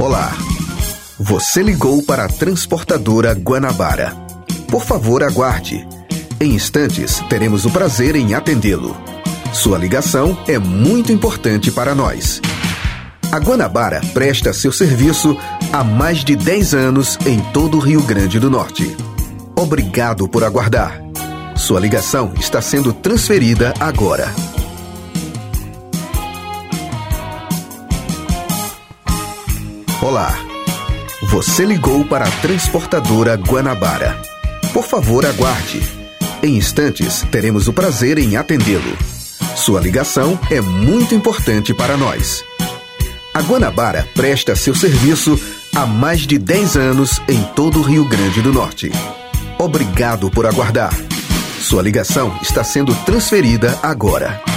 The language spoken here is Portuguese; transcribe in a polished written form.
Olá, você ligou para a Transportadora Guanabara. Por favor, aguarde. Em instantes, teremos o prazer em atendê-lo. Sua ligação é muito importante para nós. A Guanabara presta seu serviço há mais de 10 anos em todo o Rio Grande do Norte. Obrigado por aguardar. Sua ligação está sendo transferida agora. Olá, você ligou para a Transportadora Guanabara. Por favor, aguarde. Em instantes, teremos o prazer em atendê-lo. Sua ligação é muito importante para nós. A Guanabara presta seu serviço há mais de 10 anos em todo o Rio Grande do Norte. Obrigado por aguardar. Sua ligação está sendo transferida agora.